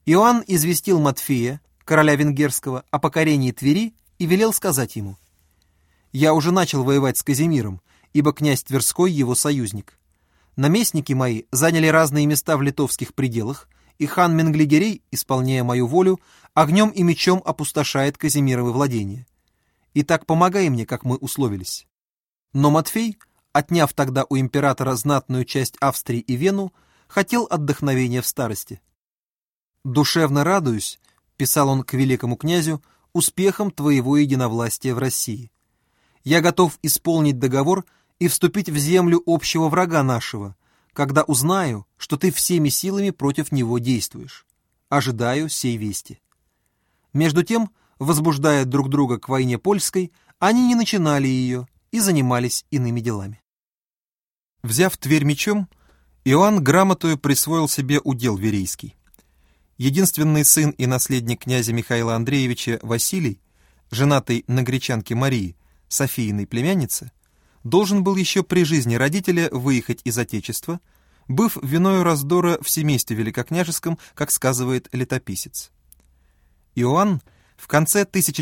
Иоанн известил Матфея, короля венгерского, о покорении Твери и велел сказать ему: «Я уже начал воевать с Казимиром, ибо князь Тверской его союзник. Наместники мои заняли разные места в литовских пределах, и хан Менглигерей, исполняя мою волю, огнем и мечом опустошает Казимировы владения. Итак, помогай мне, как мы условились». Но Матфей, отняв тогда у императора знатную часть Австрии и Вену, хотел отдохновения в старости. «Душевно радуюсь», — писал он к великому князю, — «успехом твоего единовластия в России. Я готов исполнить договор и вступить в землю общего врага нашего, когда узнаю, что ты всеми силами против него действуешь. Ожидаю сей вести». Между тем, возбуждая друг друга к войне польской, они не начинали ее и занимались иными делами. Взяв Тверь мечом, Иоанн грамотою присвоил себе удел верейский. Единственный сын и наследник князя Михаила Андреевича Василий, женатый на гречанке Марии, Софийной племяннице, должен был еще при жизни родителя выехать из отечества, быв виною раздора в семействе великокняжеском, как сказывает летописец. Иоанн, в конце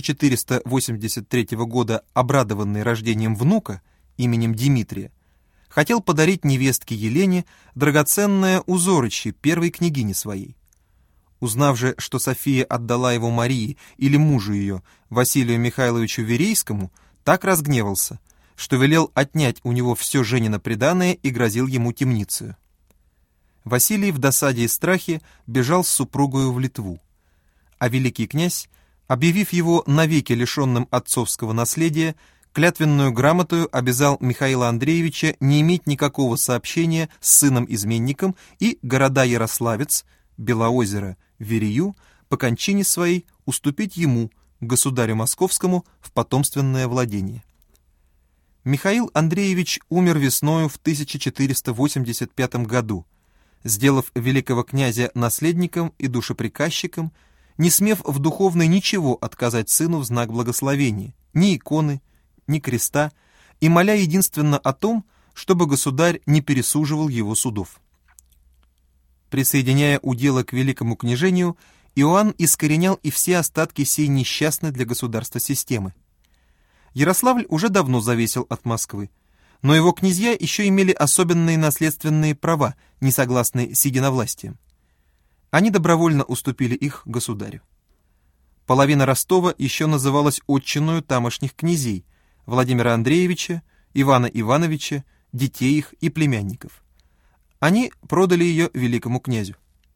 1483 года обрадованный рождением внука именем Димитрия, хотел подарить невестке Елене драгоценное узорычье первой княгини своей. Узнав же, что София отдала его Марии или мужу ее, Василию Михайловичу Верейскому, так разгневался, что велел отнять у него все женино приданое и грозил ему темницею. Василий в досаде и страхе бежал с супругою в Литву, а великий князь, объявив его навеки лишенным отцовского наследия, клятвенную грамотою обязал Михаила Андреевича не иметь никакого сообщения с сыном-изменником и города Ярославец, Белоозеро, Верею по кончине своей уступить ему, государю московскому, в потомственное владение. Михаил Андреевич умер весною в 1485 году, сделав великого князя наследником и душеприказчиком, не смев в духовной ничего отказать сыну в знак благословения, ни иконы, ни креста, и моля единственно о том, чтобы государь не пересуживал его судов. Присоединяя удела к великому княжению, Иоанн искоренял и все остатки сей несчастной для государства системы. Ярославль уже давно зависел от Москвы, но его князья еще имели особенные наследственные права, не согласные с единовластием. Они добровольно уступили их государю. Половина Ростова еще называлась отчиною тамошних князей Владимира Андреевича, Ивана Ивановича, детей их и племянников. Они продали ее великому князю.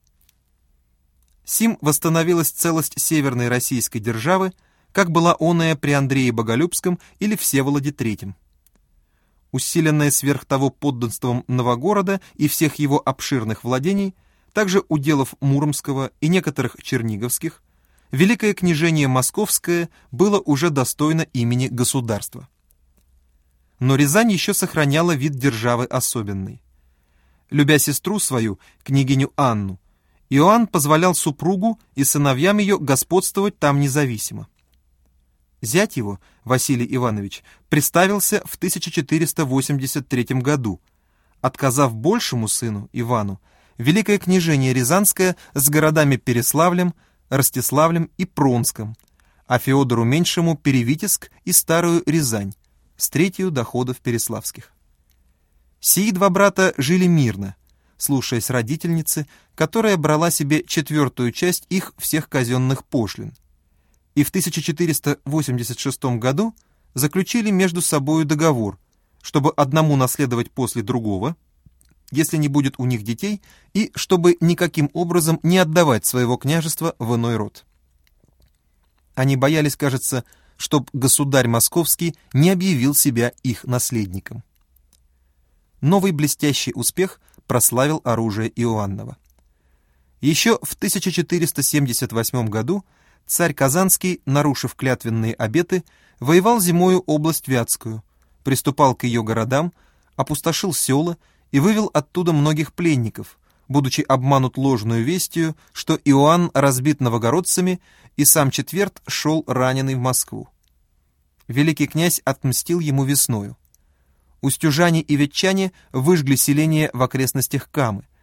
Сим восстановилась целость Северной Российской державы, как была оная при Андрее Боголюбском или Всеволоде III. Усиленная сверх того подданством Новогорода и всех его обширных владений, также уделов Муромского и некоторых черниговских, Великое княжение Московское было уже достойно имени государства. Но Рязань еще сохраняла вид державы особенной. Любя сестру свою, княгиню Анну, Иоанн позволял супругу и сыновьям ее господствовать там независимо. Зять его, Василий Иванович, приставился в 1483 году, отказав большему сыну, Ивану, Великое княжение Рязанское с городами Переславлем, Ростиславлем и Пронском, а Феодору Меньшему Перевитиск и Старую Рязань, с третью доходов Переславских. Сии два брата жили мирно, слушаясь родительницы, которая брала себе четвертую часть их всех казенных пошлин, и в 1486 году заключили между собою договор, чтобы одному наследовать после другого, если не будет у них детей, и чтобы никаким образом не отдавать своего княжества в иной род. Они боялись, кажется, чтоб государь московский не объявил себя их наследником. Новый блестящий успех прославил оружие Иоаннова. Еще в 1478 году царь Казанский, нарушив клятвенные обеты, воевал зимою область Вятскую, приступал к ее городам, опустошил села и вывел оттуда многих пленников, будучи обманут ложную вестью, что Иоанн разбит новогородцами и сам Четверт шел раненый в Москву. Великий князь отмстил ему весною. Устюжане и ветчане выжгли селения в окрестностях Камы,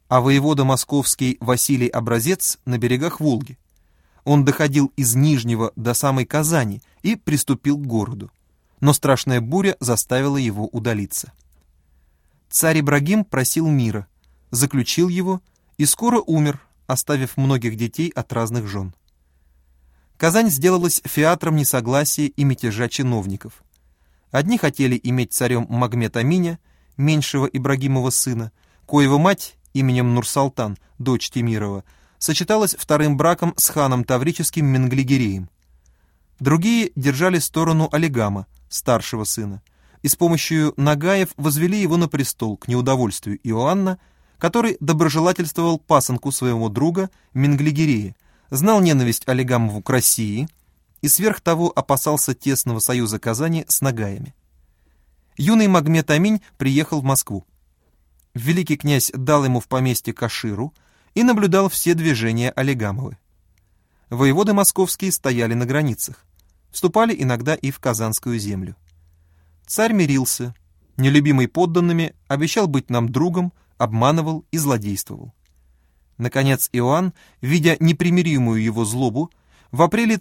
а воевода московский Василий Образец на берегах Волги. Он доходил из Нижнего до самой Казани и приступил к городу. Но страшная буря заставила его удалиться. Царь Ибрагим просил мира, заключил его и скоро умер, оставив многих детей от разных жен. Казань сделалась феатром несогласия и мятежа чиновников. Одни хотели иметь царем Магмет Аминя, меньшего Ибрагимова сына, коего мать именем Нурсалтан, дочь Темирова, сочеталась вторым браком с ханом таврическим Менгли-Гиреем. Другие держали сторону Алигама, старшего сына, и с помощью нагаев возвели его на престол к неудовольствию Иоанна, который доброжелательствовал пасынку своего друга Менгли-Гирея, знал ненависть Алигамову к России и сверх того опасался тесного союза Казани с нагаями. Юный Магмет Аминь приехал в Москву. Великий князь дал ему в поместье Каширу и наблюдал все движения Алигамовы. Воеводы московские стояли на границах, вступали иногда и в Казанскую землю. Царь мирился, нелюбимый подданными, обещал быть нам другом, обманывал и злодействовал. Наконец Иоанн, видя непримиримую его злобу, в апреле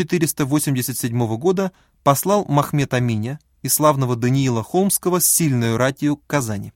1487 года послал Махмет Аминя и славного Даниила Холмского с сильной ратью к Казани.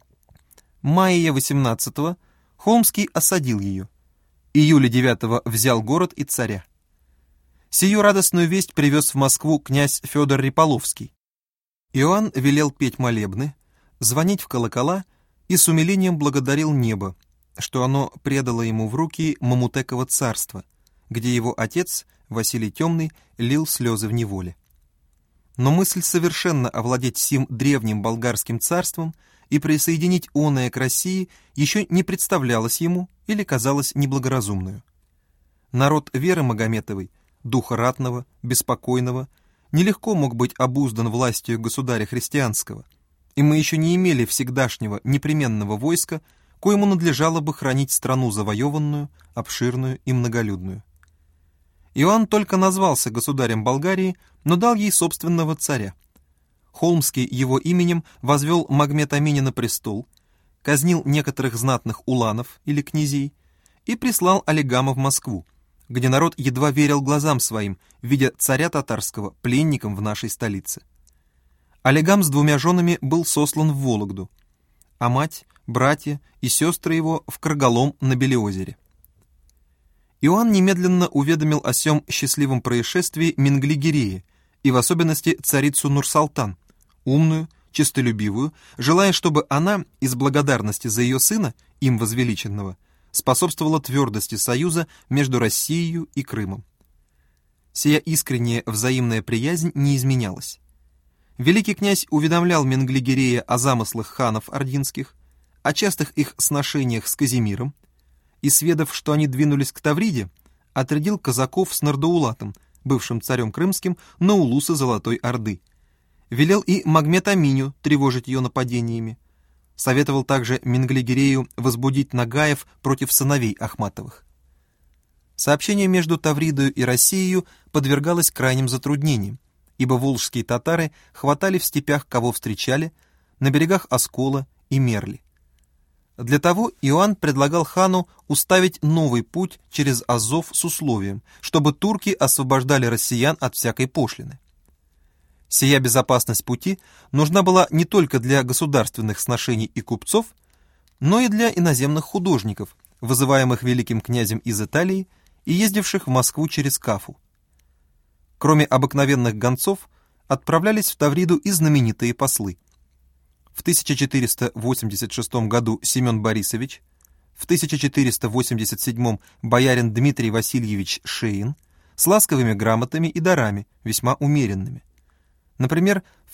Мая 18-го Холмский осадил ее. Июля 9-го взял город и царя. Сию радостную весть привез в Москву князь Федор Риполовский. Иоанн велел петь молебны, звонить в колокола и с умилением благодарил небо, что оно предало ему в руки Мамутеково царство, где его отец, Василий Темный, лил слезы в неволе. Но мысль совершенно овладеть сим древним болгарским царством и присоединить оное к России еще не представлялась ему или казалась неблагоразумную. Народ веры Магометовой, духа ратного, беспокойного, нелегко мог быть обуздан властью государя христианского, и мы еще не имели всегдашнего непременного войска, коему надлежало бы хранить страну завоеванную, обширную и многолюдную. Иоанн только назвался государем Болгарии, но дал ей собственного царя. Холмский его именем возвел Магмет Аминя на престол, казнил некоторых знатных уланов или князей и прислал Алигама в Москву, где народ едва верил глазам своим, видя царя татарского пленником в нашей столице. Алигам с 2 женами был сослан в Вологду, а мать, братья и сестры его в Каргалом на Белеозере. Иоанн немедленно уведомил о сем счастливом происшествии Менгли-Гирея и в особенности царицу Нурсалтан, умную, честолюбивую, желая, чтобы она, из благодарности за ее сына, им возвеличенного, способствовала твердости союза между Россией и Крымом. Сия искренняя взаимная приязнь не изменялась. Великий князь уведомлял Менгли-Гирея о замыслах ханов ординских, о частых их сношениях с Казимиром, и, сведав, что они двинулись к Тавриде, отрядил казаков с Нардаулатом, бывшим царем крымским, на улусы Золотой Орды. Велел и Магмет Аминю тревожить ее нападениями. Советовал также Менгли-Гирею возбудить нагаев против сыновей Ахматовых. Сообщение между Тавридою и Россией подвергалось крайним затруднениям, ибо волжские татары хватали в степях, кого встречали, на берегах Оскола и Мерли. Для того Иоанн предлагал хану уставить новый путь через Азов с условием, чтобы турки освобождали россиян от всякой пошлины. Сия безопасность пути нужна была не только для государственных сношений и купцов, но и для иноземных художников, вызываемых великим князем из Италии и ездивших в Москву через Кафу. Кроме обыкновенных гонцов, отправлялись в Тавриду и знаменитые послы. В 1486 году Семен Борисович, в 1487 боярин Дмитрий Васильевич Шеин с ласковыми грамотами и дарами, весьма умеренными. Например, в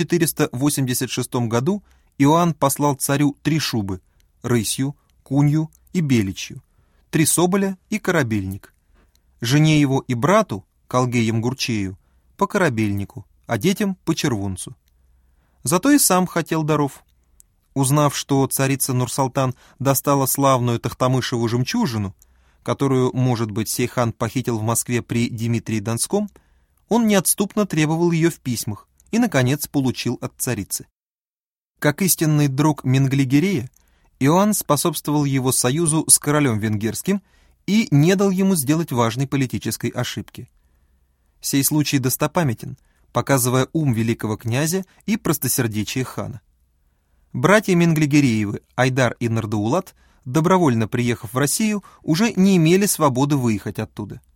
1486 году Иоанн послал царю 3 шубы – рысью, кунью и беличью, 3 соболя и корабельник. Жене его и брату, Калгеям Гурчею, по корабельнику, а детям по червонцу. Зато и сам хотел даров. Узнав, что царица Нурсалтан достала славную Тохтамышеву жемчужину, которую, может быть, сей хан похитил в Москве при Дмитрии Донском, он неотступно требовал ее в письмах и, наконец, получил от царицы. Как истинный друг Менгли-Гирея, Иоанн способствовал его союзу с королем венгерским и не дал ему сделать важной политической ошибки. Сей случай достопамятен, показывая ум великого князя и простосердечие хана. Братья Менглигереевы, Айдар и Нардаулат, добровольно приехав в Россию, уже не имели свободы выехать оттуда.